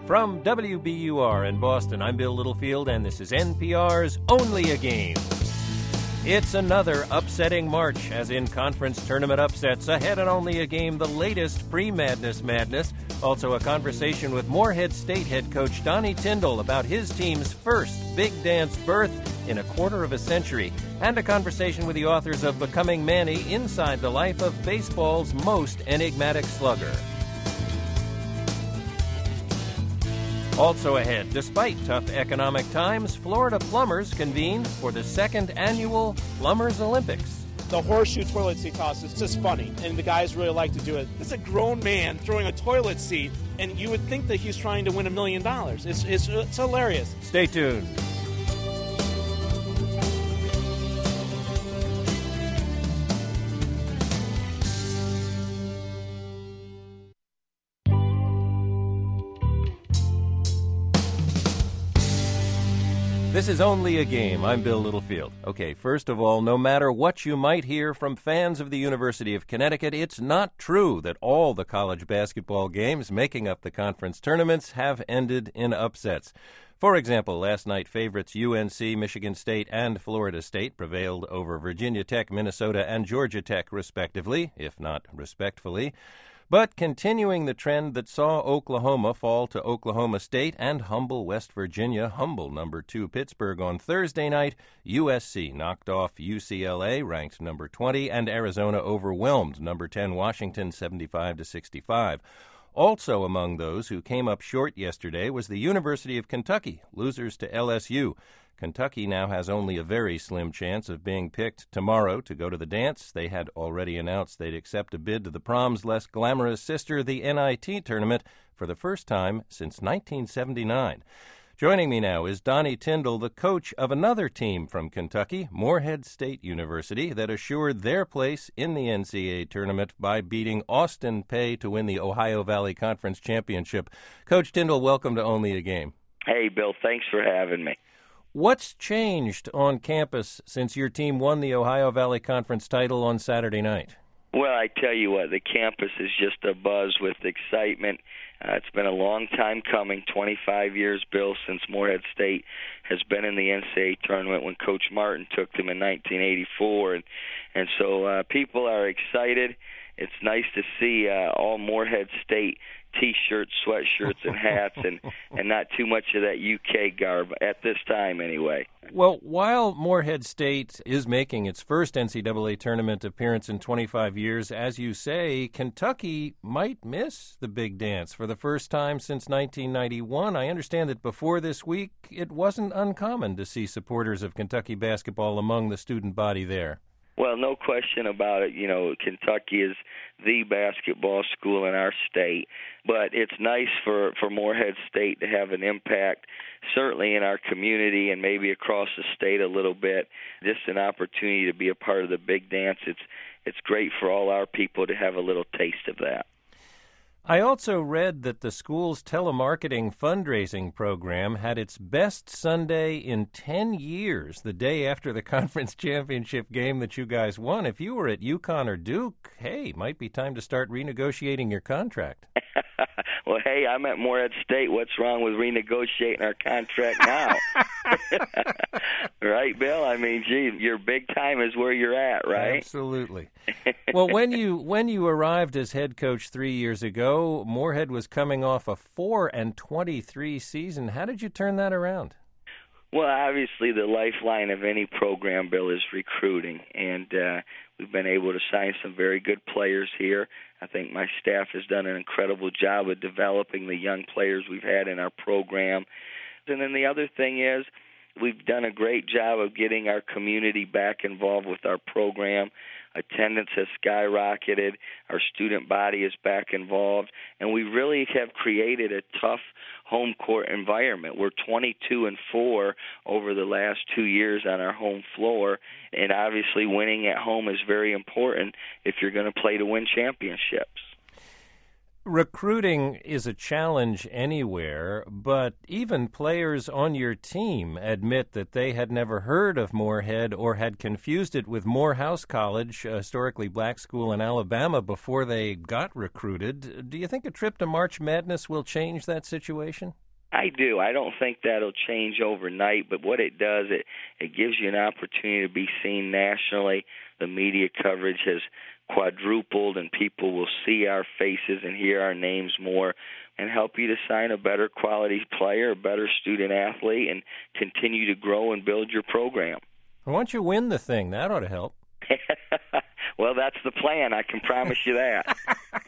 From WBUR in Boston, I'm Bill Littlefield, and this is NPR's Only a Game. It's another upsetting March, as in conference tournament upsets. Ahead on Only a Game, the latest pre-madness madness. Also a conversation with Morehead State head coach Donnie Tyndall about his team's first big dance berth in a quarter of a century. And a conversation with the authors of Becoming Manny, Inside the Life of Baseball's Most Enigmatic Slugger. Also ahead, despite tough economic times, Florida plumbers convene for the second annual Plumbers Olympics. The horseshoe toilet seat toss is just funny, and the guys really like to do it. It's a grown man throwing a toilet seat, and you would think that he's trying to win $1 million. It's hilarious. Stay tuned. This is Only a Game. I'm Bill Littlefield. Okay, first of all, no matter what you might hear from fans of the University of Connecticut, it's not true that all the college basketball games making up the conference tournaments have ended in upsets. For example, last night favorites UNC, Michigan State, and Florida State prevailed over Virginia Tech, Minnesota, and Georgia Tech, respectively, if not respectfully. But continuing the trend that saw Oklahoma fall to Oklahoma State and humble West Virginia, humble number 2 Pittsburgh on Thursday night, USC knocked off UCLA, ranked number 20, and Arizona overwhelmed number 10 Washington 75-65. Also among those who came up short yesterday was the University of Kentucky, losers to LSU. Kentucky now has only a very slim chance of being picked tomorrow to go to the dance. They had already announced they'd accept a bid to the prom's less glamorous sister, the NIT tournament, for the first time since 1979. Joining me now is Donnie Tyndall, the coach of another team from Kentucky, Morehead State University, that assured their place in the NCAA tournament by beating Austin Peay to win the Ohio Valley Conference Championship. Coach Tyndall, welcome to Only a Game. Hey, Bill, thanks for having me. What's changed on campus since your team won the Ohio Valley Conference title on Saturday night? Well, I tell you what, the campus is just abuzz with excitement. It's been a long time coming, 25 years, Bill, since Morehead State has been in the NCAA tournament when Coach Martin took them in 1984. And so people are excited. It's nice to see all Morehead State T-shirts, sweatshirts, and hats, and not too much of that UK garb at this time anyway. Well, while Morehead State is making its first NCAA tournament appearance in 25 years, as you say, Kentucky might miss the big dance for the first time since 1991. I understand that before this week, it wasn't uncommon to see supporters of Kentucky basketball among the student body there. Well, no question about it. You know, Kentucky is the basketball school in our state, but it's nice for Morehead State to have an impact, certainly in our community and maybe across the state a little bit. Just an opportunity to be a part of the big dance. It's great for all our people to have a little taste of that. I also read that the school's telemarketing fundraising program had its best Sunday in 10 years, the day after the conference championship game that you guys won. If you were at UConn or Duke, hey, might be time to start renegotiating your contract. Well, hey, I'm at Morehead State. What's wrong with renegotiating our contract now? Right, Bill? I mean, gee, your big time is where you're at, right? Absolutely. Well, when you arrived as head coach 3 years ago, Morehead was coming off a 4-23 season. How did you turn that around? Well, obviously the lifeline of any program, Bill, is recruiting, and we've been able to sign some very good players here. I think my staff has done an incredible job of developing the young players we've had in our program. And then the other thing is we've done a great job of getting our community back involved with our program. Attendance has skyrocketed. Our student body is back involved. And we really have created a tough home court environment. We're 22-4 over the last 2 years on our home floor. And obviously winning at home is very important if you're going to play to win championships. Recruiting is a challenge anywhere, but even players on your team admit that they had never heard of Moorhead or had confused it with Morehouse College, a historically black school in Alabama, before they got recruited. Do you think a trip to March Madness will change that situation? I do. I don't think that'll change overnight, but what it does, it gives you an opportunity to be seen nationally. The media coverage has quadrupled, and people will see our faces and hear our names more and help you to sign a better quality player, a better student athlete, and continue to grow and build your program. Why don't you win the thing? That ought to help. Well, that's the plan. I can promise you that.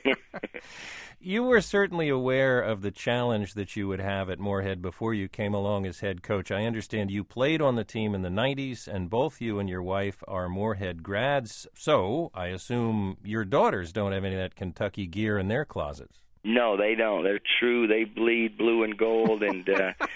You were certainly aware of the challenge that you would have at Moorhead before you came along as head coach. I understand you played on the team in the 90s, and both you and your wife are Moorhead grads, so I assume your daughters don't have any of that Kentucky gear in their closets. No, they don't. They're true. They bleed blue and gold, and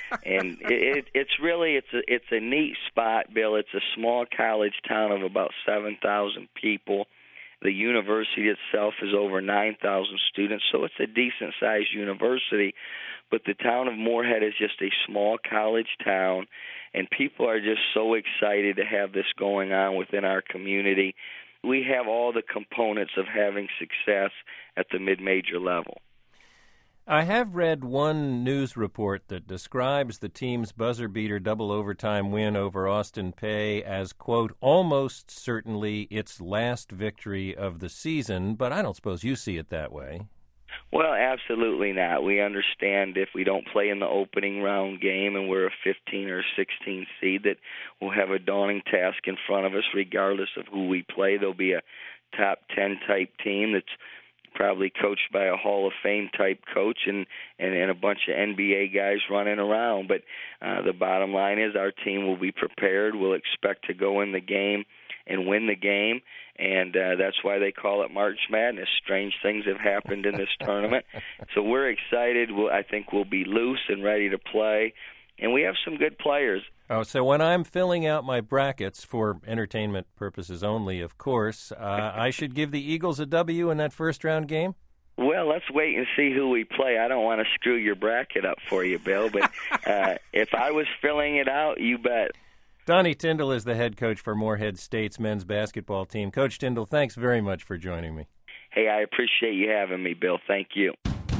it's a neat spot, Bill. It's a small college town of about 7,000 people. The university itself is over 9,000 students, so it's a decent-sized university. But the town of Moorhead is just a small college town, and people are just so excited to have this going on within our community. We have all the components of having success at the mid-major level. I have read one news report that describes the team's buzzer-beater double overtime win over Austin Peay as, quote, almost certainly its last victory of the season, but I don't suppose you see it that way. Well, absolutely not. We understand if we don't play in the opening round game and we're a 15 or 16 seed that we'll have a daunting task in front of us regardless of who we play. There'll be a top 10 type team that's probably coached by a Hall of Fame type coach and a bunch of NBA guys running around. But the bottom line is our team will be prepared. We'll expect to go in the game and win the game, and that's why they call it March Madness. Strange things have happened in this tournament. So we're excited. I think we'll be loose and ready to play, and we have some good players. Oh, so when I'm filling out my brackets, for entertainment purposes only, of course, I should give the Eagles a W in that first-round game? Well, let's wait and see who we play. I don't want to screw your bracket up for you, Bill, but if I was filling it out, you bet. Donnie Tyndall is the head coach for Moorhead State's men's basketball team. Coach Tyndall, thanks very much for joining me. Hey, I appreciate you having me, Bill. Thank you.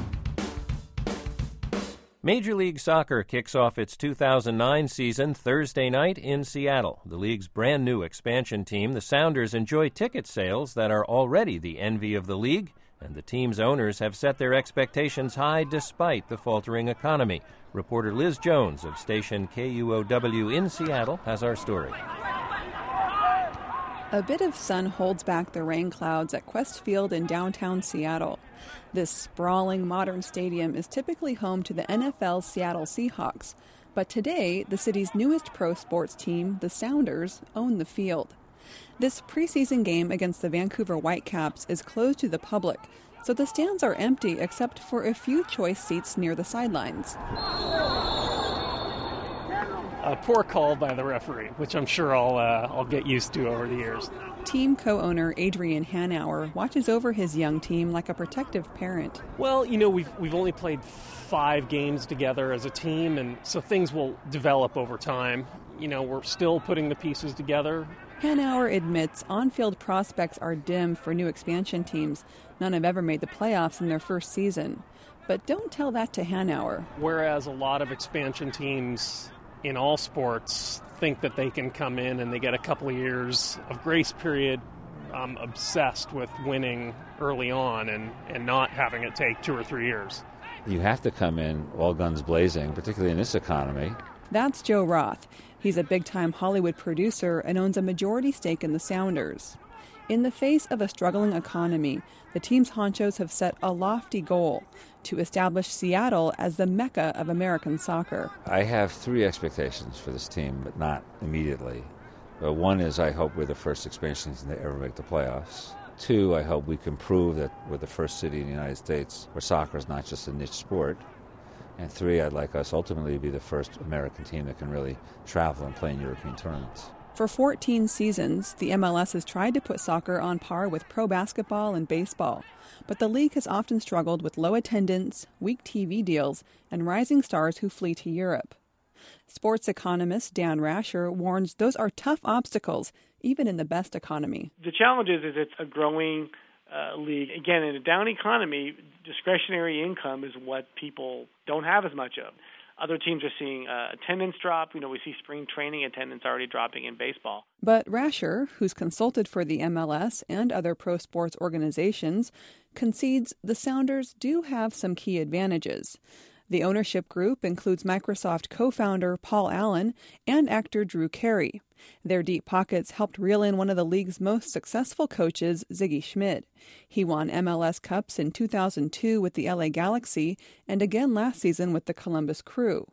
Major League Soccer kicks off its 2009 season Thursday night in Seattle. The league's brand new expansion team, the Sounders, enjoy ticket sales that are already the envy of the league, and the team's owners have set their expectations high despite the faltering economy. Reporter Liz Jones of station KUOW in Seattle has our story. A bit of sun holds back the rain clouds at Quest Field in downtown Seattle. This sprawling modern stadium is typically home to the NFL's Seattle Seahawks, but today the city's newest pro sports team, the Sounders, own the field. This preseason game against the Vancouver Whitecaps is closed to the public, so the stands are empty except for a few choice seats near the sidelines. A poor call by the referee, which I'm sure I'll get used to over the years. Team co-owner Adrian Hanauer watches over his young team like a protective parent. Well, we've only played 5 games together as a team, and so things will develop over time. We're still putting the pieces together. Hanauer admits on-field prospects are dim for new expansion teams. None have ever made the playoffs in their first season. But don't tell that to Hanauer. Whereas a lot of expansion teams in all sports think that they can come in and they get a couple of years of grace period. I'm obsessed with winning early on and not having it take 2 or 3 years. You have to come in all guns blazing, particularly in this economy. That's Joe Roth. He's a big-time Hollywood producer and owns a majority stake in the Sounders. In the face of a struggling economy, the team's honchos have set a lofty goal to establish Seattle as the mecca of American soccer. I have 3 expectations for this team, but not immediately. One is I hope we're the first expansion team to ever make the playoffs. 2, I hope we can prove that we're the first city in the United States where soccer is not just a niche sport. And 3, I'd like us ultimately to be the first American team that can really travel and play in European tournaments. For 14 seasons, the MLS has tried to put soccer on par with pro basketball and baseball, but the league has often struggled with low attendance, weak TV deals, and rising stars who flee to Europe. Sports economist Dan Rasher warns those are tough obstacles, even in the best economy. The challenge is it's a growing league. Again, in a down economy, discretionary income is what people don't have as much of. Other teams are seeing attendance drop. We see spring training attendance already dropping in baseball. But Rasher, who's consulted for the MLS and other pro sports organizations, concedes the Sounders do have some key advantages. The ownership group includes Microsoft co-founder Paul Allen and actor Drew Carey. Their deep pockets helped reel in one of the league's most successful coaches, Ziggy Schmidt. He won MLS Cups in 2002 with the LA Galaxy and again last season with the Columbus Crew.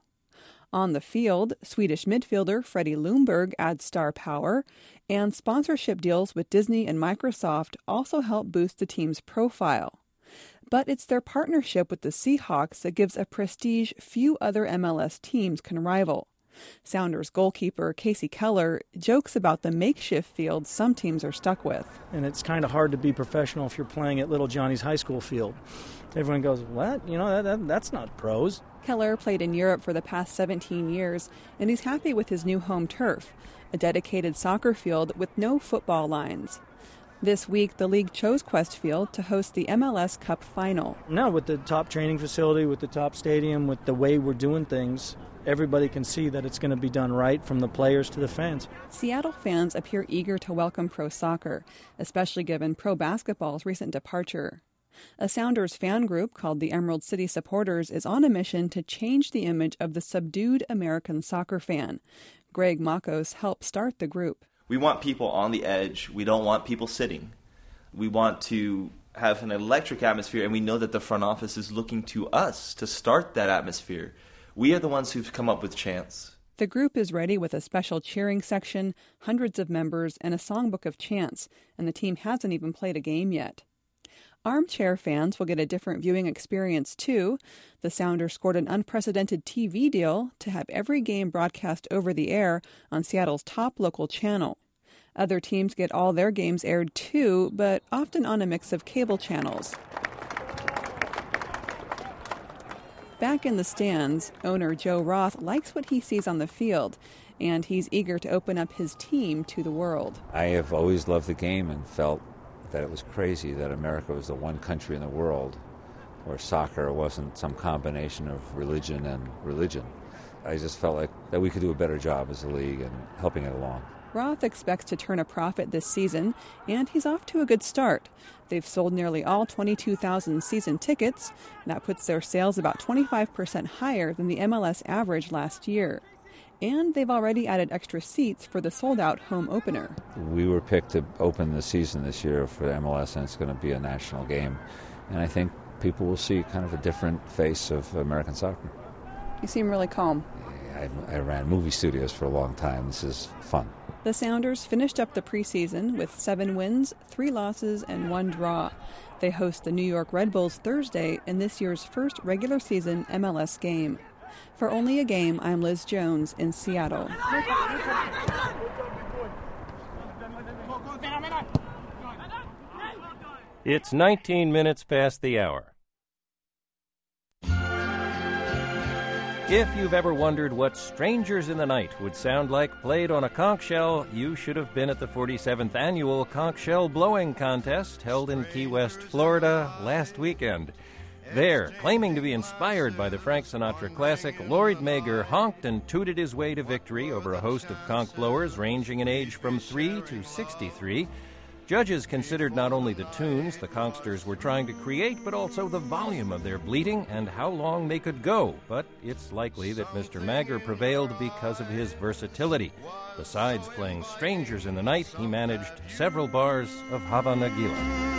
On the field, Swedish midfielder Freddie Ljungberg adds star power, and sponsorship deals with Disney and Microsoft also help boost the team's profile. But it's their partnership with the Seahawks that gives a prestige few other MLS teams can rival. Sounders goalkeeper Casey Keller jokes about the makeshift field some teams are stuck with. And it's kind of hard to be professional if you're playing at Little Johnny's high school field. Everyone goes, what? That's not pros. Keller played in Europe for the past 17 years, and he's happy with his new home turf, a dedicated soccer field with no football lines. This week, the league chose Quest Field to host the MLS Cup final. Now, with the top training facility, with the top stadium, with the way we're doing things, everybody can see that it's going to be done right, from the players to the fans. Seattle fans appear eager to welcome pro soccer, especially given pro basketball's recent departure. A Sounders fan group called the Emerald City Supporters is on a mission to change the image of the subdued American soccer fan. Greg Makos helped start the group. We want people on the edge. We don't want people sitting. We want to have an electric atmosphere, and we know that the front office is looking to us to start that atmosphere. We are the ones who've come up with chants. The group is ready with a special cheering section, hundreds of members, and a songbook of chants, and the team hasn't even played a game yet. Armchair fans will get a different viewing experience, too. The Sounders scored an unprecedented TV deal to have every game broadcast over the air on Seattle's top local channel. Other teams get all their games aired, too, but often on a mix of cable channels. Back in the stands, owner Joe Roth likes what he sees on the field, and he's eager to open up his team to the world. I have always loved the game and felt that it was crazy that America was the one country in the world where soccer wasn't some combination of religion and religion. I just felt like that we could do a better job as a league in helping it along. Roth expects to turn a profit this season, and he's off to a good start. They've sold nearly all 22,000 season tickets. That puts their sales about 25% higher than the MLS average last year. And they've already added extra seats for the sold-out home opener. We were picked to open the season this year for the MLS, and it's going to be a national game. And I think people will see kind of a different face of American soccer. You seem really calm. I ran movie studios for a long time. This is fun. The Sounders finished up the preseason with 7 wins, 3 losses, and 1 draw. They host the New York Red Bulls Thursday in this year's first regular season MLS game. For Only a Game, I'm Liz Jones in Seattle. It's 19 minutes past the hour. If you've ever wondered what Strangers in the Night would sound like played on a conch shell, you should have been at the 47th annual conch shell blowing contest held in Key West, Florida last weekend. There, claiming to be inspired by the Frank Sinatra classic, Lloyd Mager honked and tooted his way to victory over a host of conch blowers ranging in age from 3 to 63. Judges considered not only the tunes the conchsters were trying to create, but also the volume of their bleating and how long they could go. But it's likely that Mr. Mager prevailed because of his versatility. Besides playing Strangers in the Night, he managed several bars of Hava Nagila.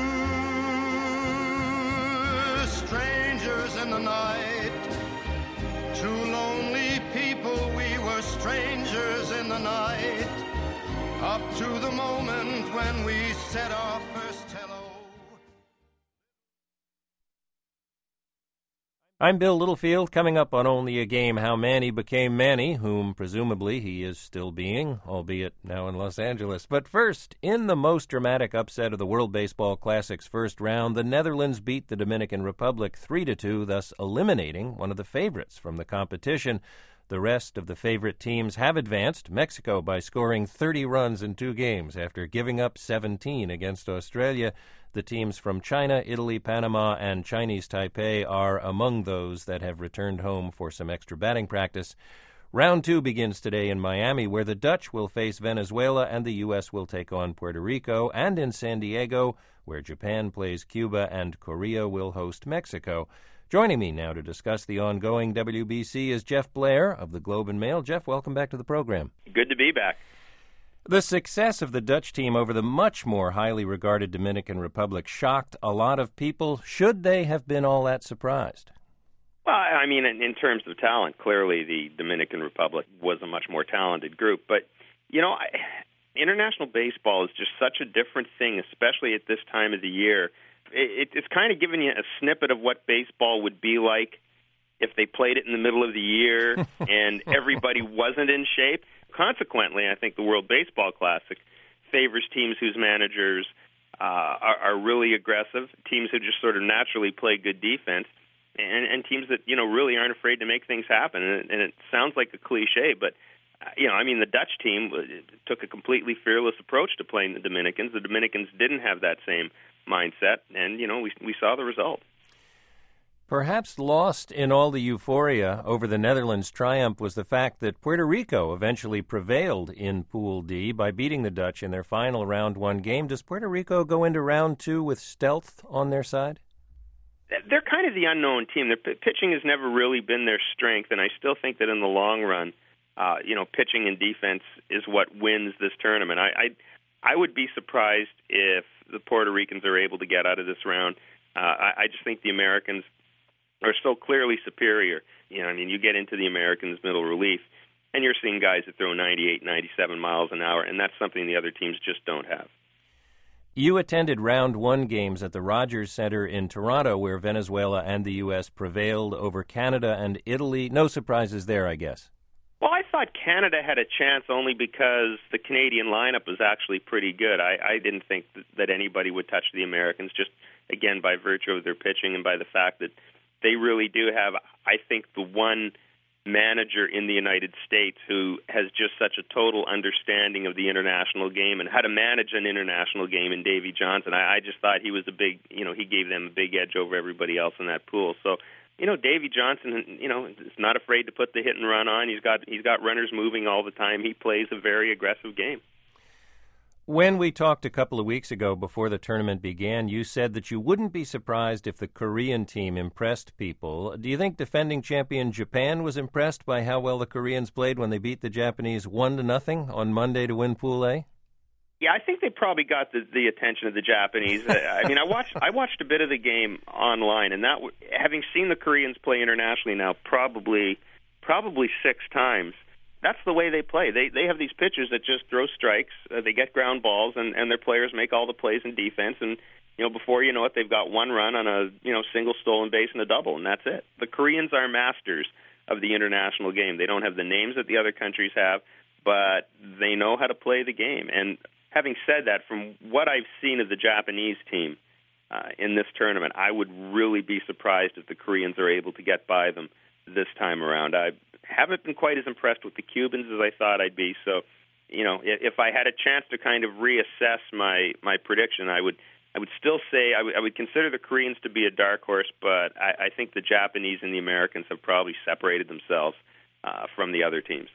Strangers in the night, two lonely people, we were strangers in the night, up to the moment when we said our first hello. I'm Bill Littlefield. Coming up on Only a Game, how Manny became Manny, whom presumably he is still being, albeit now in Los Angeles. But first, in the most dramatic upset of the World Baseball Classic's first round, the Netherlands beat the Dominican Republic 3-2, thus eliminating one of the favorites from the competition. The rest of the favorite teams have advanced, Mexico by scoring 30 runs in 2 games after giving up 17 against Australia. The teams from China, Italy, Panama, and Chinese Taipei are among those that have returned home for some extra batting practice. Round 2 begins today in Miami, where the Dutch will face Venezuela and the U.S. will take on Puerto Rico, and in San Diego, where Japan plays Cuba and Korea will host Mexico. Joining me now to discuss the ongoing WBC is Jeff Blair of the Globe and Mail. Jeff, welcome back to the program. Good to be back. The success of the Dutch team over the much more highly regarded Dominican Republic shocked a lot of people. Should they have been all that surprised? Well, I mean, in terms of talent, clearly the Dominican Republic was a much more talented group. But, you know, international baseball is just such a different thing, especially at this time of the year. It's kind of giving you a snippet of what baseball would be like if they played it in the middle of the year and everybody wasn't in shape. Consequently, I think the World Baseball Classic favors teams whose managers are really aggressive, teams who just sort of naturally play good defense, and teams that, you know, really aren't afraid to make things happen. And it sounds like a cliche, but, you know, I mean, the Dutch team took a completely fearless approach to playing the Dominicans. The Dominicans didn't have that same mindset, and, you know, we saw the result. Perhaps lost in all the euphoria over the Netherlands' triumph was the fact that Puerto Rico eventually prevailed in Pool D by beating the Dutch in their final Round 1 game. Does Puerto Rico go into Round 2 with stealth on their side? They're kind of the unknown team. Their pitching has never really been their strength, and I still think that in the long run, you know, pitching and defense is what wins this tournament. I would be surprised if the Puerto Ricans are able to get out of this round. I just think the Americans are so clearly superior. You know, I mean, you get into the Americans' middle relief, and you're seeing guys that throw 98, 97 miles an hour, and that's something the other teams just don't have. You attended Round 1 games at the Rogers Center in Toronto, where Venezuela and the U.S. prevailed over Canada and Italy. No surprises there, I guess. Well, I thought Canada had a chance only because the Canadian lineup was actually pretty good. I didn't think that anybody would touch the Americans, just, again, by virtue of their pitching and by the fact that they really do have, I think, the one manager in the United States who has just such a total understanding of the international game and how to manage an international game in Davey Johnson. I just thought he was a big, you know, he gave them a big edge over everybody else in that pool. So, you know, Davey Johnson, you know, is not afraid to put the hit and run on. He's got runners moving all the time. He plays a very aggressive game. When we talked a couple of weeks ago before the tournament began, you said that you wouldn't be surprised if the Korean team impressed people. Do you think defending champion Japan was impressed by how well the Koreans played when they beat the Japanese 1-0 on Monday to win Pool A? Yeah, I think they probably got the attention of the Japanese. I mean, I watched a bit of the game online, and that, having seen the Koreans play internationally now probably 6 times, that's the way they play. They have these pitchers that just throw strikes, they get ground balls, and their players make all the plays in defense. And, you know, before you know it, they've got one run on a, you know, single stolen base and a double, and that's it. The Koreans are masters of the international game. They don't have the names that the other countries have, but they know how to play the game. And having said that, from what I've seen of the Japanese team in this tournament, I would really be surprised if the Koreans are able to get by them this time around. I haven't been quite as impressed with the Cubans as I thought I'd be. So, you know, if I had a chance to kind of reassess my prediction, I would still say I would consider the Koreans to be a dark horse, but I think the Japanese and the Americans have probably separated themselves from the other teams.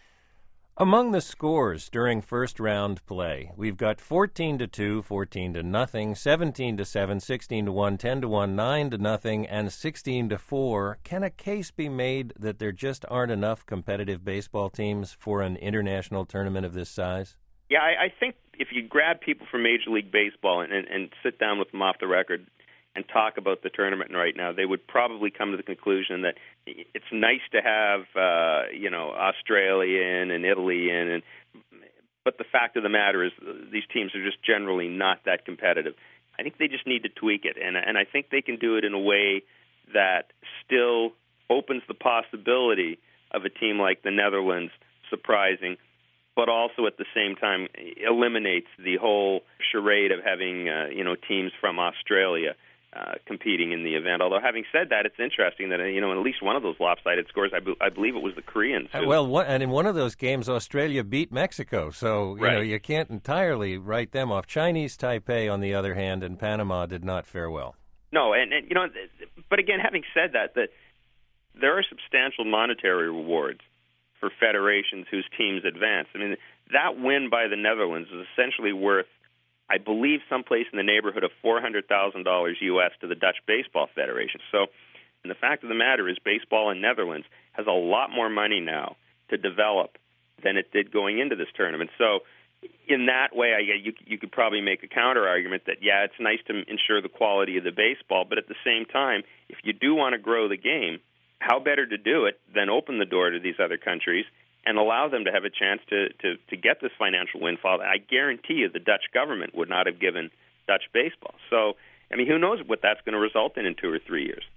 Among the scores during first round play, we've got 14-2, 14-0, 17-7, 16-1, 10-1, 9-0, and 16-4. Can a case be made that there just aren't enough competitive baseball teams for an international tournament of this size? Yeah, I think if you grab people from Major League Baseball and sit down with them off the record and talk about the tournament right now, they would probably come to the conclusion that it's nice to have, Australia and Italy in, but the fact of the matter is these teams are just generally not that competitive. I think they just need to tweak it, and I think they can do it in a way that still opens the possibility of a team like the Netherlands surprising, but also at the same time eliminates the whole charade of having teams from Australia competing in the event. Although having said that, it's interesting that in at least one of those lopsided scores, I believe it was the Koreans. And in one of those games, Australia beat Mexico, so you can't entirely write them off. Chinese Taipei, on the other hand, and Panama did not fare well. No, but again, having said that, there are substantial monetary rewards for federations whose teams advance. I mean, that win by the Netherlands is essentially worth, I believe, someplace in the neighborhood of $400,000 U.S. to the Dutch Baseball Federation. So, and the fact of the matter is, baseball in Netherlands has a lot more money now to develop than it did going into this tournament. So, in that way, you could probably make a counter argument that it's nice to ensure the quality of the baseball, but at the same time, if you do want to grow the game, how better to do it than open the door to these other countries and allow them to have a chance to get this financial windfall? I guarantee you the Dutch government would not have given Dutch baseball. So, I mean, who knows what that's going to result in 2 or 3 years.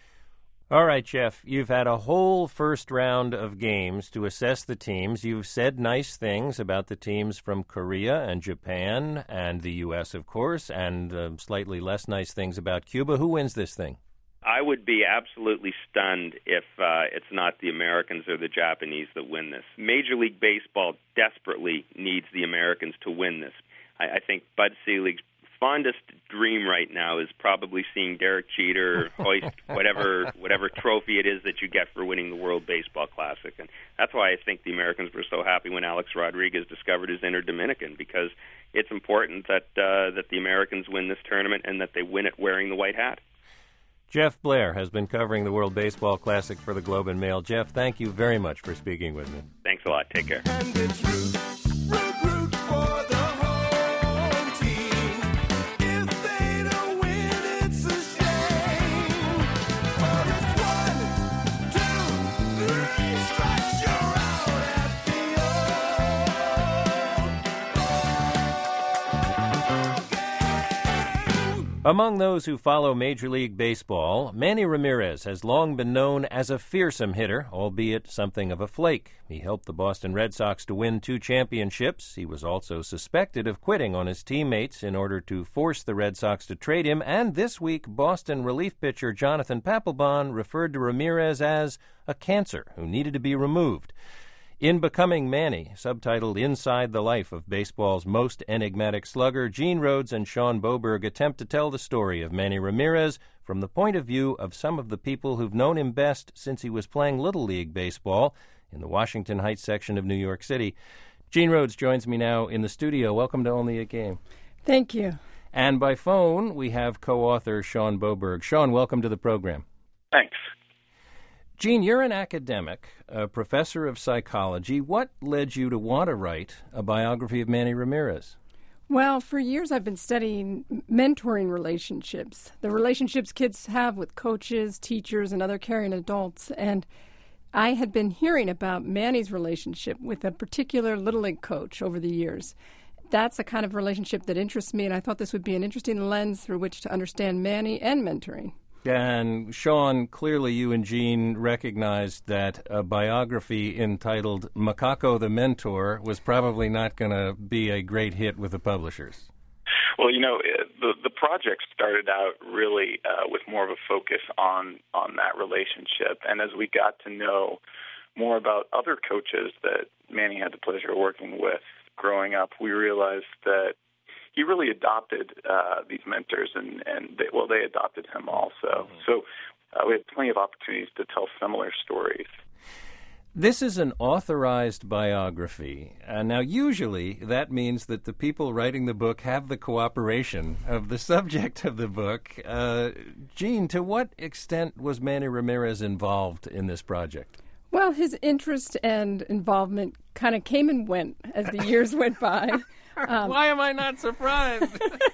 All right, Jeff, you've had a whole first round of games to assess the teams. You've said nice things about the teams from Korea and Japan and the U.S., of course, and slightly less nice things about Cuba. Who wins this thing? I would be absolutely stunned if it's not the Americans or the Japanese that win this. Major League Baseball desperately needs the Americans to win this. I think Bud Selig's fondest dream right now is probably seeing Derek Jeter hoist whatever trophy it is that you get for winning the World Baseball Classic. And that's why I think the Americans were so happy when Alex Rodriguez discovered his inner Dominican, because it's important that the Americans win this tournament and that they win it wearing the white hat. Jeff Blair has been covering the World Baseball Classic for the Globe and Mail. Jeff, thank you very much for speaking with me. Thanks a lot. Take care. And it's root for the home team. If they don't win, it's a shame. For it's 1, 2, 3 strikes, you're out at the game. Among those who follow Major League Baseball, Manny Ramirez has long been known as a fearsome hitter, albeit something of a flake. He helped the Boston Red Sox to win 2 championships. He was also suspected of quitting on his teammates in order to force the Red Sox to trade him, and this week Boston relief pitcher Jonathan Papelbon referred to Ramirez as a cancer who needed to be removed. In Becoming Manny, subtitled Inside the Life of Baseball's Most Enigmatic Slugger, Gene Rhodes and Sean Boberg attempt to tell the story of Manny Ramirez from the point of view of some of the people who've known him best since he was playing Little League Baseball in the Washington Heights section of New York City. Gene Rhodes joins me now in the studio. Welcome to Only a Game. Thank you. And by phone, we have co-author Sean Boberg. Sean, welcome to the program. Thanks. Gene, you're an academic, a professor of psychology. What led you to want to write a biography of Manny Ramirez? Well, for years I've been studying mentoring relationships, the relationships kids have with coaches, teachers, and other caring adults. And I had been hearing about Manny's relationship with a particular Little League coach over the years. That's a kind of relationship that interests me, and I thought this would be an interesting lens through which to understand Manny and mentoring. And Sean, clearly you and Gene recognized that a biography entitled Macaco the Mentor was probably not going to be a great hit with the publishers. Well, the project started out really with more of a focus on that relationship. And as we got to know more about other coaches that Manny had the pleasure of working with growing up, we realized that he really adopted these mentors, and they adopted him also. Mm-hmm. So we had plenty of opportunities to tell similar stories. This is an authorized biography. Now, usually that means that the people writing the book have the cooperation of the subject of the book. Gene, to what extent was Manny Ramirez involved in this project? Well, his interest and involvement kind of came and went as the years went by. Why am I not surprised?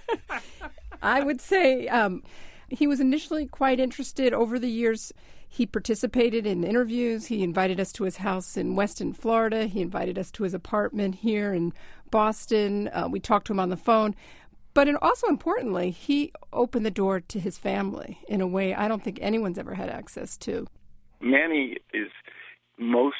I would say he was initially quite interested. Over the years, he participated in interviews. He invited us to his house in Weston, Florida. He invited us to his apartment here in Boston. We talked to him on the phone. But also importantly, he opened the door to his family in a way I don't think anyone's ever had access to. Manny is most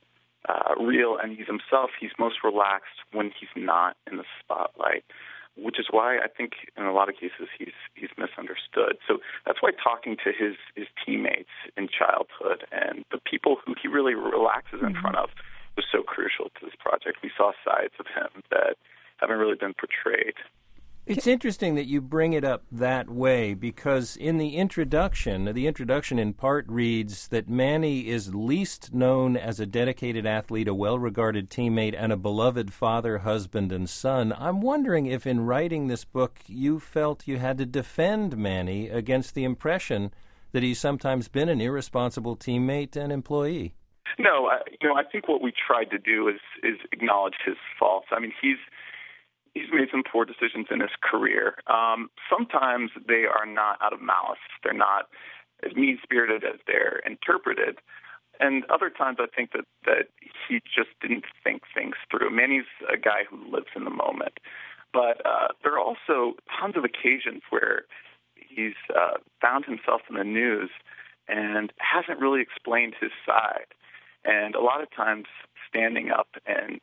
real, and he's himself. He's most relaxed when he's not in the spotlight, which is why I think in a lot of cases he's misunderstood. So that's why talking to his teammates in childhood and the people who he really relaxes in front of was so crucial to this project. We saw sides of him that haven't really been portrayed. It's interesting that you bring it up that way, because in the introduction in part reads that Manny is least known as a dedicated athlete, a well-regarded teammate, and a beloved father, husband, and son. I'm wondering if in writing this book you felt you had to defend Manny against the impression that he's sometimes been an irresponsible teammate and employee. No, I think what we tried to do is acknowledge his faults. I mean, he's made some poor decisions in his career. Sometimes they are not out of malice. They're not as mean-spirited as they're interpreted. And other times I think that he just didn't think things through. Manny's a guy who lives in the moment. But there are also tons of occasions where he's found himself in the news and hasn't really explained his side. And a lot of times standing up and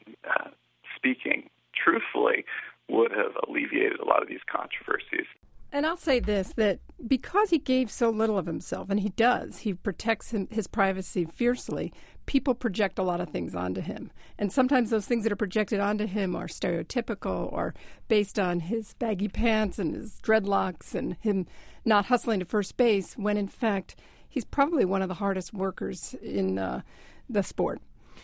speaking truthfully would have alleviated a lot of these controversies. And I'll say this, that because he gave so little of himself, and he does, he protects his privacy fiercely, people project a lot of things onto him. And sometimes those things that are projected onto him are stereotypical or based on his baggy pants and his dreadlocks and him not hustling to first base, when in fact he's probably one of the hardest workers in the sport.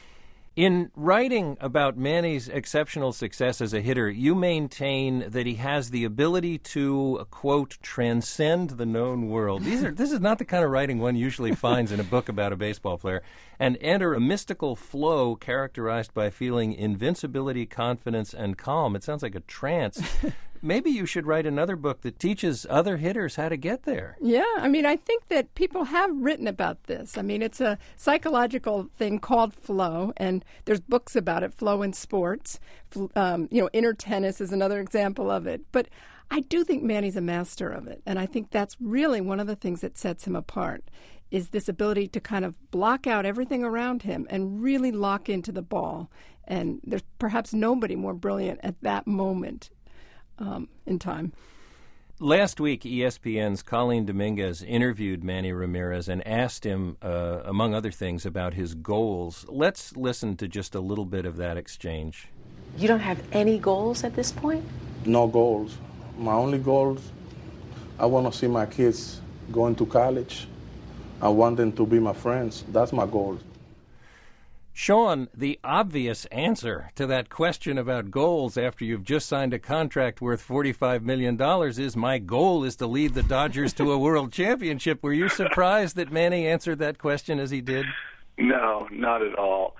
In writing about Manny's exceptional success as a hitter, you maintain that he has the ability to, quote, transcend the known world. This is not the kind of writing one usually finds in a book about a baseball player, and enter a mystical flow characterized by feeling invincibility, confidence, and calm. It sounds like a trance. Maybe you should write another book that teaches other hitters how to get there. Yeah, I mean, I think that people have written about this. I mean, it's a psychological thing called flow, and there's books about it, flow in sports. Inner tennis is another example of it. But I do think Manny's a master of it, and I think that's really one of the things that sets him apart, is this ability to kind of block out everything around him and really lock into the ball. And there's perhaps nobody more brilliant at that moment in time. Last week, ESPN's Colleen Dominguez interviewed Manny Ramirez and asked him, among other things, about his goals. Let's listen to just a little bit of that exchange. You don't have any goals at this point? No goals. My only goals, I want to see my kids going to college. I want them to be my friends. That's my goal. Sean, the obvious answer to that question about goals after you've just signed a contract worth $45 million is, my goal is to lead the Dodgers to a world championship. Were you surprised that Manny answered that question as he did? No, not at all.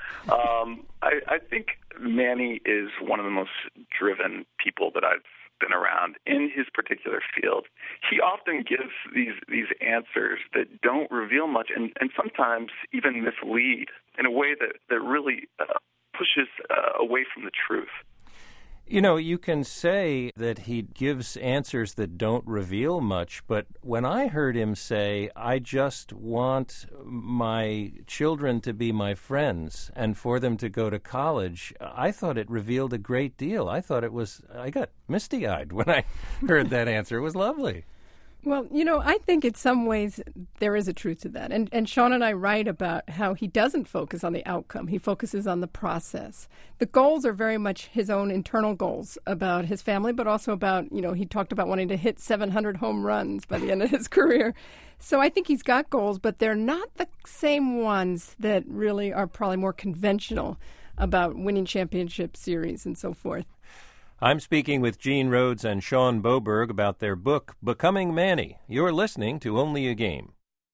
I think Manny is one of the most driven people that I've been around in his particular field. He often gives these answers that don't reveal much and sometimes even mislead in a way that really pushes away from the truth. You know, you can say that he gives answers that don't reveal much, but when I heard him say, I just want my children to be my friends and for them to go to college, I thought it revealed a great deal. I got misty-eyed when I heard that answer. It was lovely. Well, I think in some ways there is a truth to that. And Sean and I write about how he doesn't focus on the outcome. He focuses on the process. The goals are very much his own internal goals about his family, but also about, he talked about wanting to hit 700 home runs by the end of his career. So I think he's got goals, but they're not the same ones that really are probably more conventional about winning championship series and so forth. I'm speaking with Gene Rhodes and Sean Boberg about their book, Becoming Manny. You're listening to Only a Game.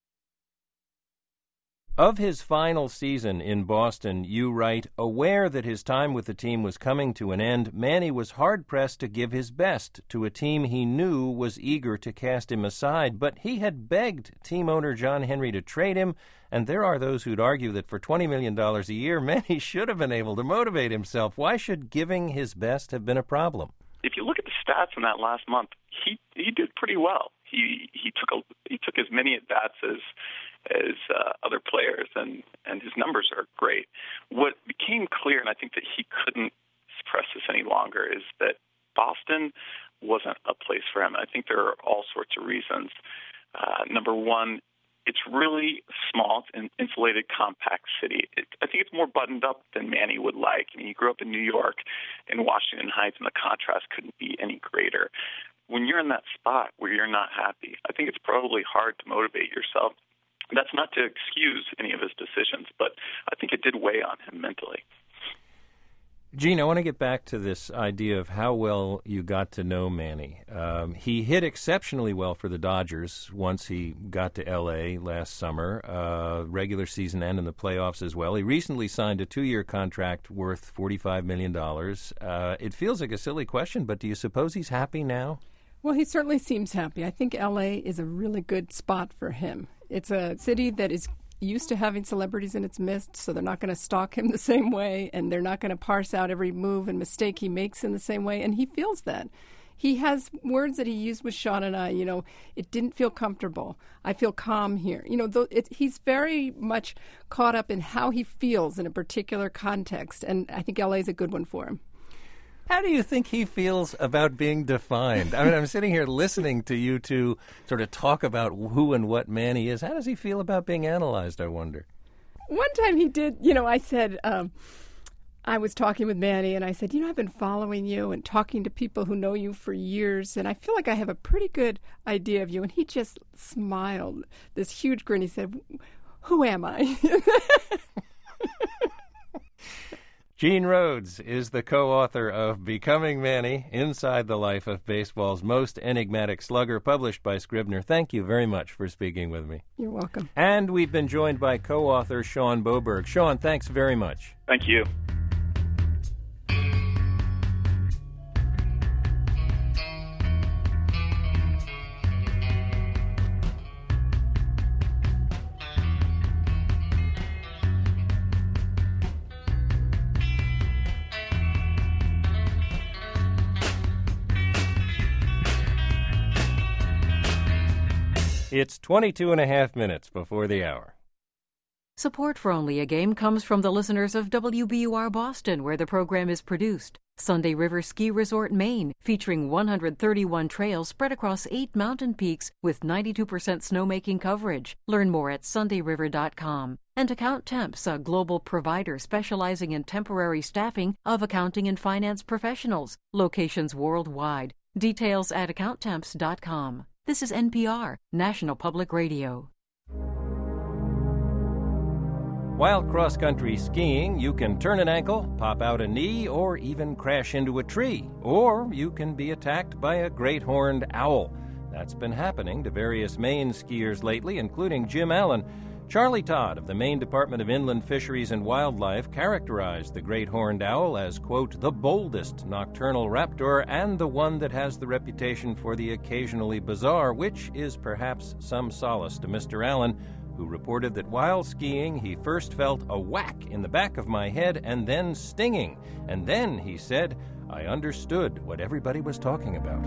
Of his final season in Boston, you write, aware that his time with the team was coming to an end, Manny was hard-pressed to give his best to a team he knew was eager to cast him aside, but he had begged team owner John Henry to trade him, and there are those who'd argue that for $20 million a year, Manny should have been able to motivate himself. Why should giving his best have been a problem? If you look at the stats in that last month, he did pretty well. He took as many at bats as other players, and his numbers are great. What became clear, and I think that he couldn't suppress this any longer, is that Boston wasn't a place for him. I think there are all sorts of reasons. Number one, it's really small. It's an insulated, compact city. I think it's more buttoned up than Manny would like. I mean, he grew up in New York, in Washington Heights, and the contrast couldn't be any greater. When you're in that spot where you're not happy, I think it's probably hard to motivate yourself. That's not to excuse any of his decisions, but I think it did weigh on him mentally. Gene, I want to get back to this idea of how well you got to know Manny. He hit exceptionally well for the Dodgers once he got to L.A. last summer, regular season and in the playoffs as well. He recently signed a 2-year contract worth $45 million. It feels like a silly question, but do you suppose he's happy now? Well, he certainly seems happy. I think L.A. is a really good spot for him. It's a city that is used to having celebrities in its midst, so they're not going to stalk him the same way, and they're not going to parse out every move and mistake he makes in the same way, and he feels that. He has words that he used with Sean and I, it didn't feel comfortable. I feel calm here. He's very much caught up in how he feels in a particular context, and I think L.A. is a good one for him. How do you think he feels about being defined? I mean, I'm sitting here listening to you two sort of talk about who and what Manny is. How does he feel about being analyzed, I wonder? One time he did, I said, I was talking with Manny, and I said, I've been following you and talking to people who know you for years, and I feel like I have a pretty good idea of you. And he just smiled, this huge grin. He said, who am I? Gene Rhodes is the co-author of Becoming Manny, Inside the Life of Baseball's Most Enigmatic Slugger, published by Scribner. Thank you very much for speaking with me. You're welcome. And we've been joined by co-author Sean Boberg. Sean, thanks very much. Thank you. It's 22 and a half minutes before the hour. Support for Only a Game comes from the listeners of WBUR Boston, where the program is produced. Sunday River Ski Resort, Maine, featuring 131 trails spread across 8 mountain peaks with 92% snowmaking coverage. Learn more at sundayriver.com. And Account Temps, a global provider specializing in temporary staffing of accounting and finance professionals. Locations worldwide. Details at accounttemps.com. This is NPR, National Public Radio. While cross-country skiing, you can turn an ankle, pop out a knee, or even crash into a tree. Or you can be attacked by a great horned owl. That's been happening to various Maine skiers lately, including Jim Allen. Charlie Todd of the Maine Department of Inland Fisheries and Wildlife characterized the great horned owl as, quote, the boldest nocturnal raptor and the one that has the reputation for the occasionally bizarre, which is perhaps some solace to Mr. Allen, who reported that while skiing he first felt a whack in the back of my head and then stinging. And then, he said, I understood what everybody was talking about.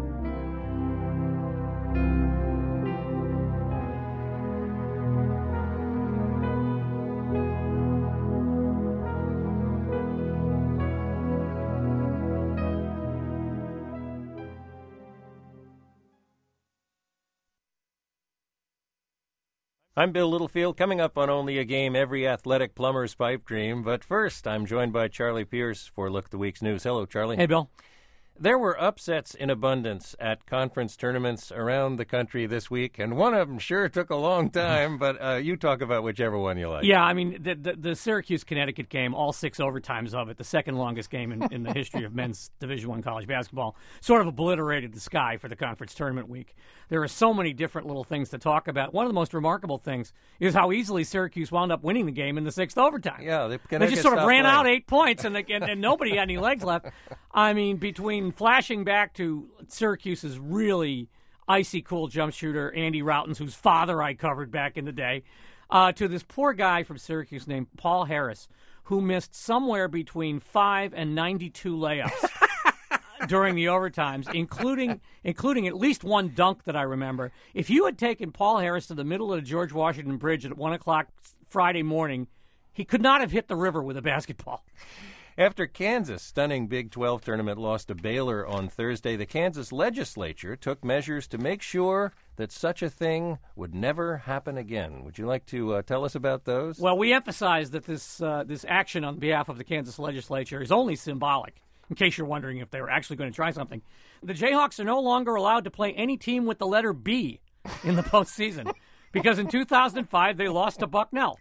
I'm Bill Littlefield, coming up on Only a Game, every athletic plumber's pipe dream. But first, I'm joined by Charlie Pierce for Look at the Week's News. Hello, Charlie. Hey, Bill. There were upsets in abundance at conference tournaments around the country this week, and one of them sure took a long time, but you talk about whichever one you like. Yeah, I mean, the Syracuse-Connecticut game, all 6 overtimes of it, the second longest game in the history of men's Division I college basketball, sort of obliterated the sky for the conference tournament week. There are so many different little things to talk about. One of the most remarkable things is how easily Syracuse wound up winning the game in the 6th overtime. Yeah, they just sort of ran out 8 points, and nobody had any legs left. I mean, between flashing back to Syracuse's really icy cool jump shooter, Andy Routens, whose father I covered back in the day, to this poor guy from Syracuse named Paul Harris, who missed somewhere between 5 and 92 layups. during the overtimes, including at least one dunk that I remember. If you had taken Paul Harris to the middle of the George Washington Bridge at 1 o'clock Friday morning, he could not have hit the river with a basketball. After Kansas' stunning Big 12 tournament loss to Baylor on Thursday, the Kansas legislature took measures to make sure that such a thing would never happen again. Would you like to tell us about those? Well, we emphasize that this action on behalf of the Kansas legislature is only symbolic, in case you're wondering if they were actually going to try something. The Jayhawks are no longer allowed to play any team with the letter B in the postseason because in 2005 they lost to Bucknell.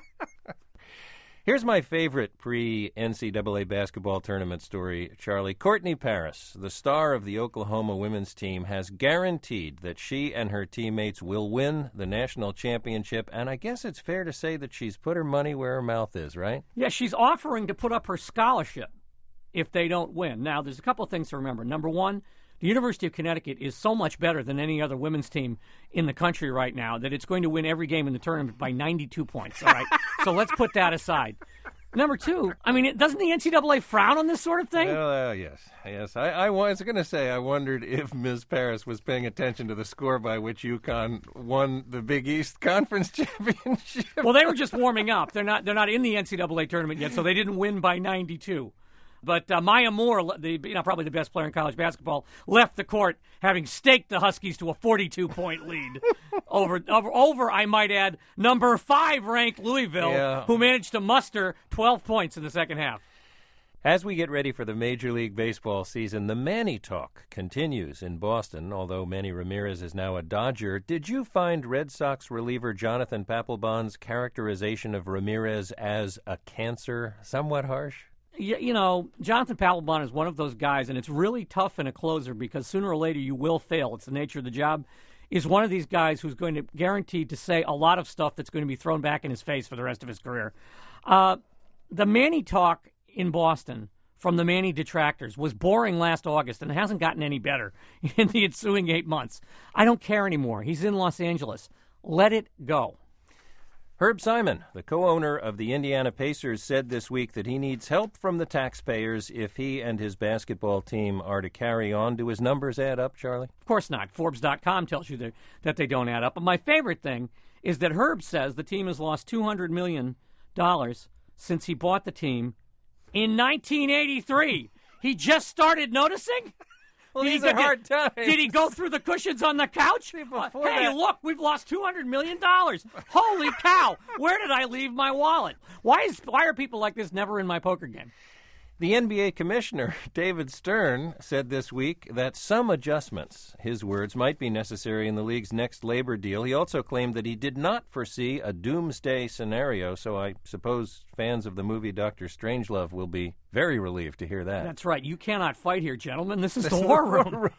Here's my favorite pre-NCAA basketball tournament story, Charlie. Courtney Paris, the star of the Oklahoma women's team, has guaranteed that she and her teammates will win the national championship, and I guess it's fair to say that she's put her money where her mouth is, right? Yeah, she's offering to put up her scholarship if they don't win. Now, there's a couple of things to remember. Number one, the University of Connecticut is so much better than any other women's team in the country right now that it's going to win every game in the tournament by 92 points, all right? So let's put that aside. Number two, I mean, doesn't the NCAA frown on this sort of thing? Well, yes. I was going to say I wondered if Ms. Paris was paying attention to the score by which UConn won the Big East Conference Championship. Well, they were just warming up. They're not in the NCAA tournament yet, so they didn't win by 92. But Maya Moore, probably the best player in college basketball, left the court having staked the Huskies to a 42-point lead over, I might add, number 5 ranked Louisville, who managed to muster 12 points in the second half. As we get ready for the Major League Baseball season, the Manny talk continues in Boston, although Manny Ramirez is now a Dodger. Did you find Red Sox reliever Jonathan Papelbon's characterization of Ramirez as a cancer somewhat harsh? You know, Jonathan Papelbon is one of those guys, and it's really tough in a closer because sooner or later you will fail. It's the nature of the job. Is one of these guys who's going to guaranteed to say a lot of stuff that's going to be thrown back in his face for the rest of his career. The Manny talk in Boston from the Manny detractors was boring last August, and it hasn't gotten any better in the ensuing 8 months. I don't care anymore. He's in Los Angeles. Let it go. Herb Simon, the co-owner of the Indiana Pacers, said this week that he needs help from the taxpayers if he and his basketball team are to carry on. Do his numbers add up, Charlie? Of course not. Forbes.com tells you that they don't add up. But my favorite thing is that Herb says the team has lost $200 million since he bought the team in 1983. He just started noticing? Well, these are hard times. Did he go through the cushions on the couch? Look, we've lost $200 million. Holy cow, where did I leave my wallet? Why are people like this never in my poker game? The NBA commissioner, David Stern, said this week that some adjustments, his words, might be necessary in the league's next labor deal. He also claimed that he did not foresee a doomsday scenario, so I suppose fans of the movie Dr. Strangelove will be very relieved to hear that. That's right. You cannot fight here, gentlemen. This is the war room.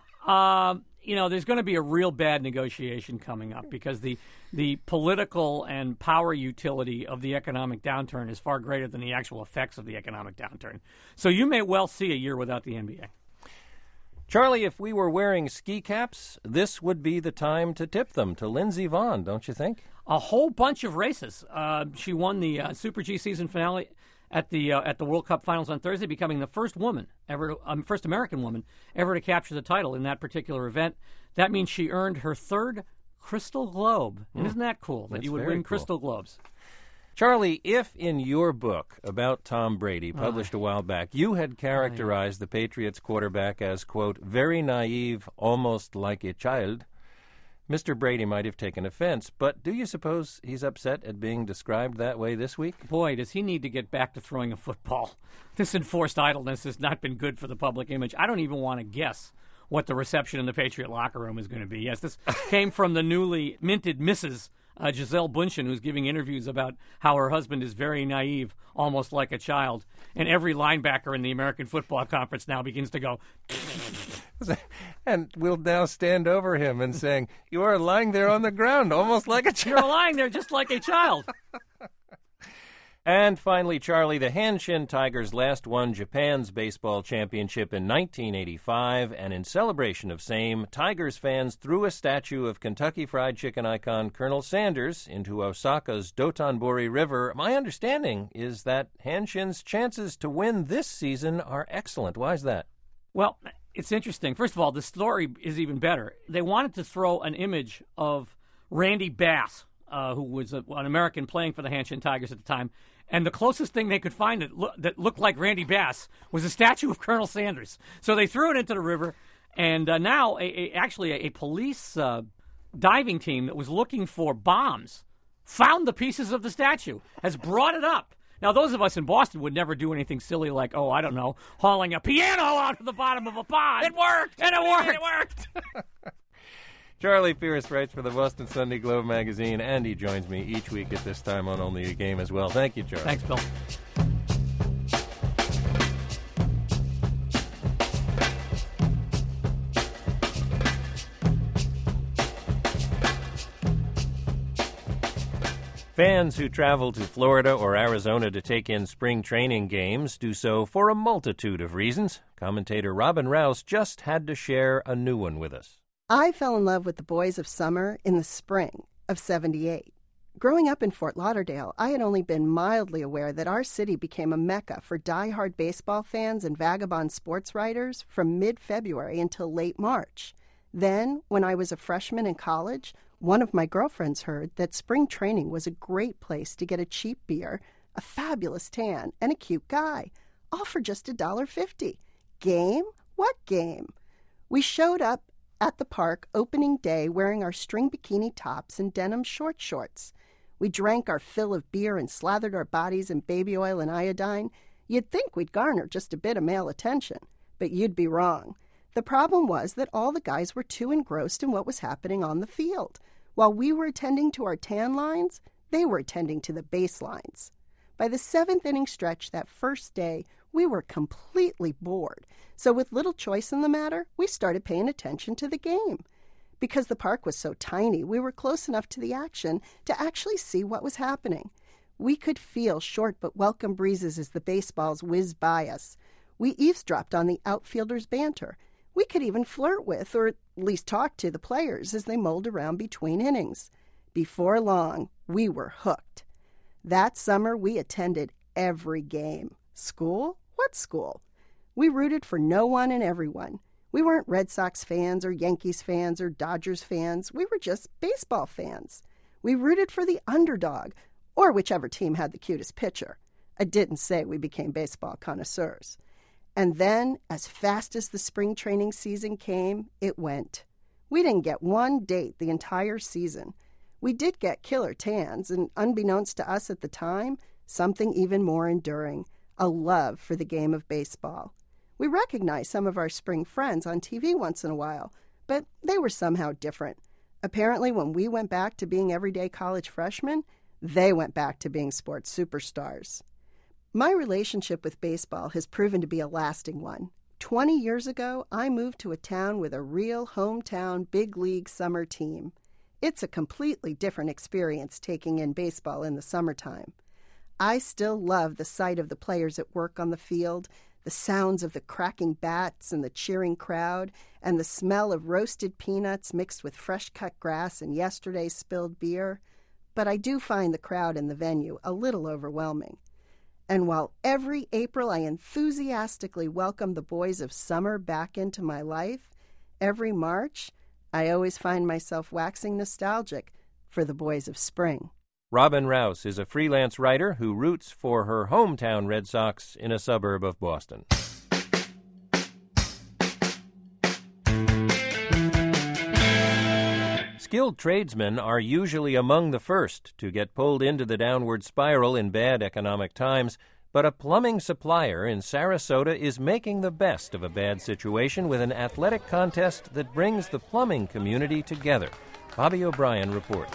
There's going to be a real bad negotiation coming up because the political and power utility of the economic downturn is far greater than the actual effects of the economic downturn. So you may well see a year without the NBA. Charlie, if we were wearing ski caps, this would be the time to tip them to Lindsey Vonn, don't you think? A whole bunch of races. She won the Super G season finale at the World Cup Finals on Thursday, becoming the first first American woman ever to capture the title in that particular event. That means she earned her third Crystal Globe. And isn't that cool that you would win Crystal Globes? Charlie, if in your book about Tom Brady, published a while back, you had characterized the Patriots quarterback as, quote, very naive, almost like a child, Mr. Brady might have taken offense, but do you suppose he's upset at being described that way this week? Boy, does he need to get back to throwing a football. This enforced idleness has not been good for the public image. I don't even want to guess what the reception in the Patriot locker room is going to be. Yes, this came from the newly minted Mrs. Gisele Bündchen, who's giving interviews about how her husband is very naive, almost like a child. And every linebacker in the American Football Conference now begins to go... And we'll now stand over him and saying, you are lying there on the ground, almost like a child. You're lying there just like a child. And finally, Charlie, the Hanshin Tigers last won Japan's baseball championship in 1985, and in celebration of same, Tigers fans threw a statue of Kentucky Fried Chicken icon Colonel Sanders into Osaka's Dotonbori River. My understanding is that Hanshin's chances to win this season are excellent. Why is that? Well, it's interesting. First of all, the story is even better. They wanted to throw an image of Randy Bass, who was an American playing for the Hanshin Tigers at the time, and the closest thing they could find that looked like Randy Bass was a statue of Colonel Sanders. So they threw it into the river, and now actually a police diving team that was looking for bombs found the pieces of the statue, has brought it up. Now, those of us in Boston would never do anything silly like, I don't know, hauling a piano out of the bottom of a pond. It worked! And it worked! It worked! Charlie Pierce writes for the Boston Sunday Globe magazine, and he joins me each week at this time on Only a Game as well. Thank you, Charlie. Thanks, Bill. Fans who travel to Florida or Arizona to take in spring training games do so for a multitude of reasons. Commentator Robin Rouse just had to share a new one with us. I fell in love with the Boys of Summer in the spring of '78. Growing up in Fort Lauderdale, I had only been mildly aware that our city became a mecca for diehard baseball fans and vagabond sports writers from mid-February until late March. Then, when I was a freshman in college, one of my girlfriends heard that spring training was a great place to get a cheap beer, a fabulous tan, and a cute guy, all for just $1.50. Game? What game? We showed up at the park opening day wearing our string bikini tops and denim short shorts. We drank our fill of beer and slathered our bodies in baby oil and iodine. You'd think we'd garner just a bit of male attention, but you'd be wrong. The problem was that all the guys were too engrossed in what was happening on the field. While we were attending to our tan lines, they were attending to the baselines. By the seventh inning stretch that first day, we were completely bored. So with little choice in the matter, we started paying attention to the game. Because the park was so tiny, we were close enough to the action to actually see what was happening. We could feel short but welcome breezes as the baseballs whizzed by us. We eavesdropped on the outfielders' banter. We could even flirt with, or at least talk to, the players as they mulled around between innings. Before long, we were hooked. That summer, we attended every game. School? What school? We rooted for no one and everyone. We weren't Red Sox fans or Yankees fans or Dodgers fans. We were just baseball fans. We rooted for the underdog, or whichever team had the cutest pitcher. I didn't say we became baseball connoisseurs. And then, as fast as the spring training season came, it went. We didn't get one date the entire season. We did get killer tans, and unbeknownst to us at the time, something even more enduring, a love for the game of baseball. We recognized some of our spring friends on TV once in a while, but they were somehow different. Apparently, when we went back to being everyday college freshmen, they went back to being sports superstars. My relationship with baseball has proven to be a lasting one. 20 years ago, I moved to a town with a real hometown big league summer team. It's a completely different experience taking in baseball in the summertime. I still love the sight of the players at work on the field, the sounds of the cracking bats and the cheering crowd, and the smell of roasted peanuts mixed with fresh-cut grass and yesterday's spilled beer. But I do find the crowd in the venue a little overwhelming. And while every April I enthusiastically welcome the Boys of Summer back into my life, every March I always find myself waxing nostalgic for the Boys of Spring. Robin Rouse is a freelance writer who roots for her hometown Red Sox in a suburb of Boston. Skilled tradesmen are usually among the first to get pulled into the downward spiral in bad economic times, but a plumbing supplier in Sarasota is making the best of a bad situation with an athletic contest that brings the plumbing community together. Bobby O'Brien reports.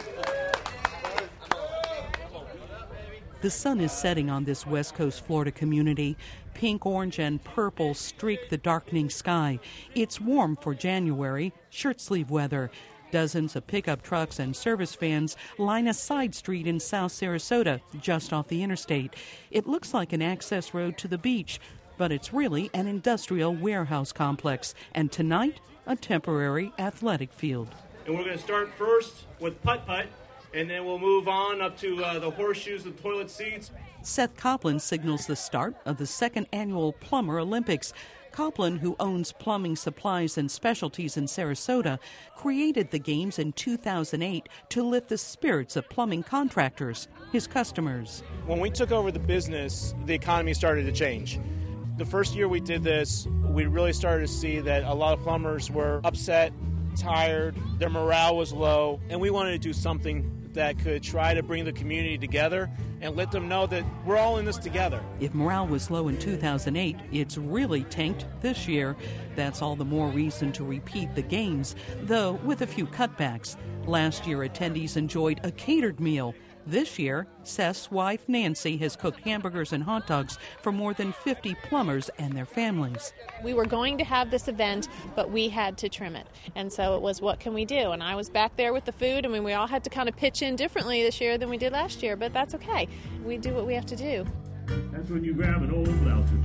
The sun is setting on this West Coast Florida community. Pink, orange, and purple streak the darkening sky. It's warm for January, shirt-sleeve weather. Dozens of pickup trucks and service vans line a side street in South Sarasota, just off the interstate. It looks like an access road to the beach, but it's really an industrial warehouse complex. And tonight, a temporary athletic field. And we're going to start first with putt-putt, and then we'll move on up to the horseshoes, the toilet seats. Seth Copeland signals the start of the second annual Plumber Olympics. Copland, who owns Plumbing Supplies and Specialties in Sarasota, created the games in 2008 to lift the spirits of plumbing contractors, his customers. When we took over the business, the economy started to change. The first year we did this, we really started to see that a lot of plumbers were upset, tired, their morale was low, and we wanted to do something that could try to bring the community together and let them know that we're all in this together. If morale was low in 2008, it's really tanked this year. That's all the more reason to repeat the games, though with a few cutbacks. Last year, attendees enjoyed a catered meal. This year, Seth's wife, Nancy, has cooked hamburgers and hot dogs for more than 50 plumbers and their families. We were going to have this event, but we had to trim it. And so it was, what can we do? And I was back there with the food. I mean, we all had to kind of pitch in differently this year than we did last year, but that's okay. We do what we have to do. That's when you grab an old blouse or two.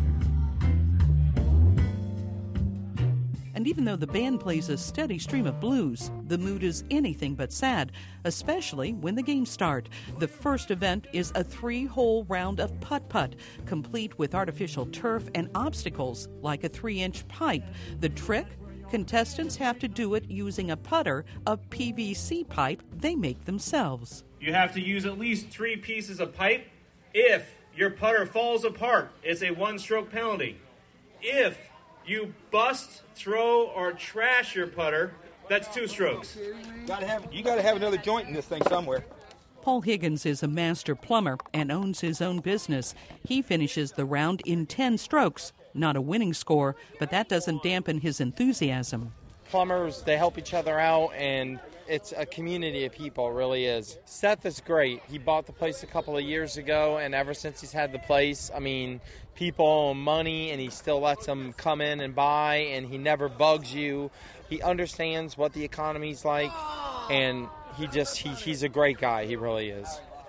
And even though the band plays a steady stream of blues, the mood is anything but sad, especially when the games start. The first event is a 3-hole round of putt-putt, complete with artificial turf and obstacles like a 3-inch pipe. The trick? Contestants have to do it using a putter of PVC pipe they make themselves. You have to use at least 3 pieces of pipe. If your putter falls apart, it's a 1-stroke penalty. If you bust, throw, or trash your putter, that's 2 strokes. You gotta have another joint in this thing somewhere. Paul Higgins is a master plumber and owns his own business. He finishes the round in 10 strokes. Not a winning score, but that doesn't dampen his enthusiasm. Plumbers, they help each other out, and it's a community of people, it really is. Seth is great. He bought the place a couple of years ago, and ever since he's had the place, I mean, people owe him money, and he still lets them come in and buy, and he never bugs you. He understands what the economy's like, and he's a great guy. He really is.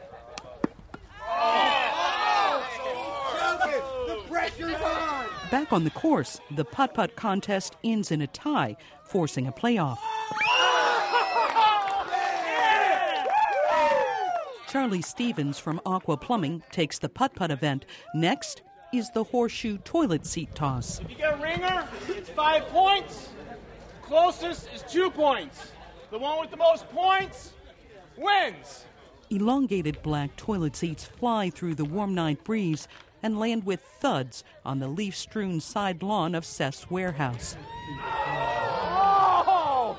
The pressure's on! Back on the course, the putt-putt contest ends in a tie, forcing a playoff. Charlie Stevens from Aqua Plumbing takes the putt-putt event. Next is the horseshoe toilet seat toss. If you get a ringer, it's 5 points. Closest is 2 points. The one with the most points wins. Elongated black toilet seats fly through the warm night breeze and land with thuds on the leaf-strewn side lawn of Seth's warehouse. Oh!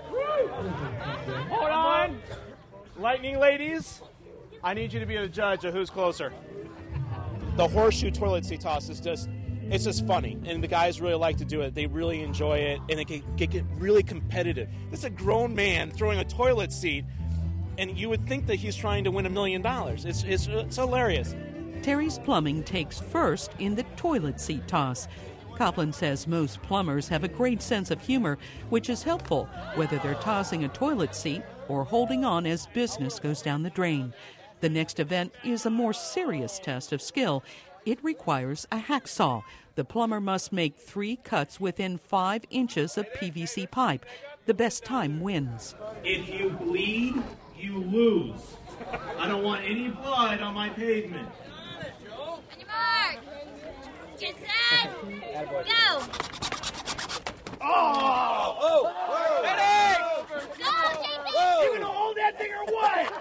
Hold on. Lightning ladies, I need you to be the judge of who's closer. The horseshoe toilet seat toss is just funny, and the guys really like to do it. They really enjoy it, and it can get really competitive. This is a grown man throwing a toilet seat, and you would think that he's trying to win $1 million. It's hilarious. Terry's Plumbing takes first in the toilet seat toss. Copland says most plumbers have a great sense of humor, which is helpful, whether they're tossing a toilet seat or holding on as business goes down the drain. The next event is a more serious test of skill. It requires a hacksaw. The plumber must make 3 cuts within 5 inches of PVC pipe. The best time wins. If you bleed, you lose. I don't want any blood on my pavement. On your mark. Get set. Go. Oh! You gonna hold that thing or what?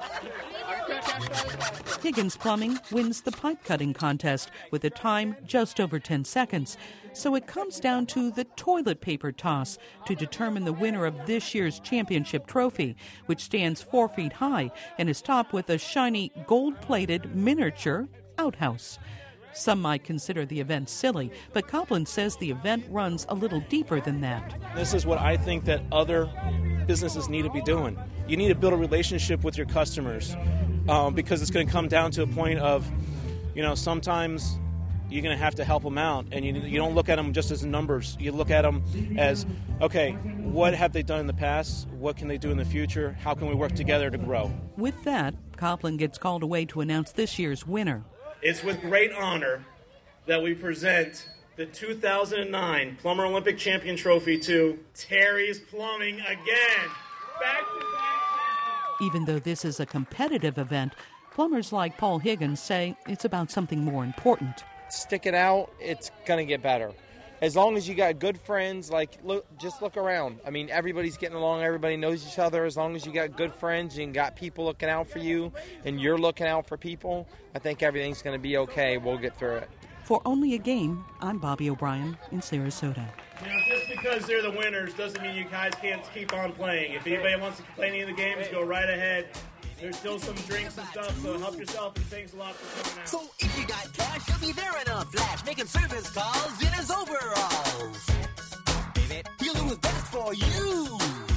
Higgins Plumbing wins the pipe cutting contest with a time just over 10 seconds. So it comes down to the toilet paper toss to determine the winner of this year's championship trophy, which stands 4 feet high and is topped with a shiny gold-plated miniature outhouse. Some might consider the event silly, but Copland says the event runs a little deeper than that. This is what I think that other businesses need to be doing. You need to build a relationship with your customers because it's going to come down to a point of, sometimes you're going to have to help them out, and you don't look at them just as numbers. You look at them as, okay, what have they done in the past? What can they do in the future? How can we work together to grow? With that, Copland gets called away to announce this year's winner. It's with great honor that we present the 2009 Plumber Olympic Champion Trophy to Terry's Plumbing again. Back to back. Even though this is a competitive event, plumbers like Paul Higgins say it's about something more important. Stick it out, it's going to get better. as long as you got good friends, just look around. I mean, everybody's getting along. Everybody knows each other. As long as you got good friends and got people looking out for you and you're looking out for people, I think everything's going to be okay. We'll get through it. For Only a Game, I'm Bobby O'Brien in Sarasota. Just because they're the winners doesn't mean you guys can't keep on playing. If anybody wants to complain any of the games, go right ahead. There's still some drinks and stuff, so help yourself, and thanks a lot for coming out. So if you got cash, you'll be there in a flash, making service calls in his overalls. Baby, he'll do his best for you.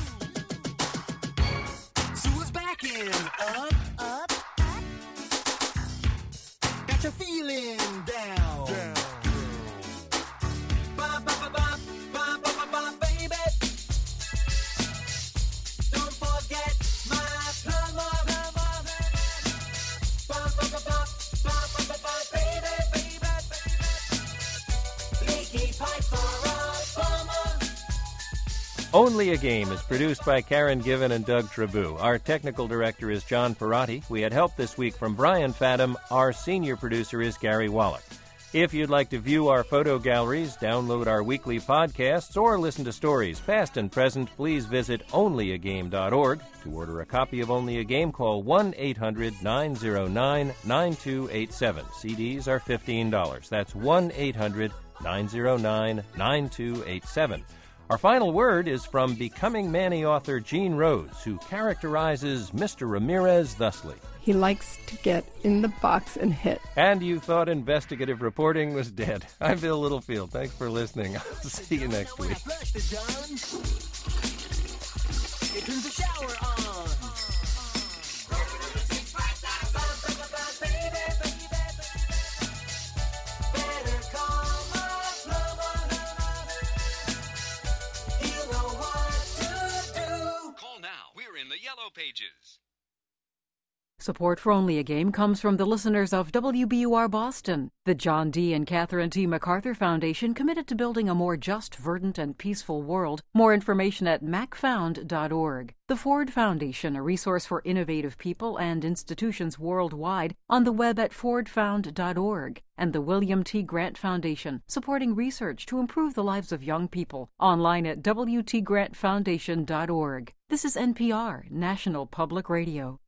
Sue's backing up. Got your feeling down. Baby. Don't forget my plumber. Leaky pipes are a plumber. Only a Game is produced by Karen Given and Doug Trabou. Our technical director is John Perotti. We had help this week from Brian Fadam. Our senior producer is Gary Wallach. If you'd like to view our photo galleries, download our weekly podcasts, or listen to stories past and present, please visit onlyagame.org. To order a copy of Only a Game, call 1-800-909-9287. CDs are $15. That's 1-800-909-9287. Our final word is from Becoming Manny author Gene Rhodes, who characterizes Mr. Ramirez thusly. He likes to get in the box and hit. And you thought investigative reporting was dead. I'm Bill Littlefield. Thanks for listening. I'll see you next week. Turns the shower on. Call now. We're in the Yellow Pages. Support for Only a Game comes from the listeners of WBUR Boston, the John D. and Catherine T. MacArthur Foundation, committed to building a more just, verdant, and peaceful world. More information at macfound.org. The Ford Foundation, a resource for innovative people and institutions worldwide, on the web at fordfound.org. And the William T. Grant Foundation, supporting research to improve the lives of young people, online at wtgrantfoundation.org. This is NPR, National Public Radio.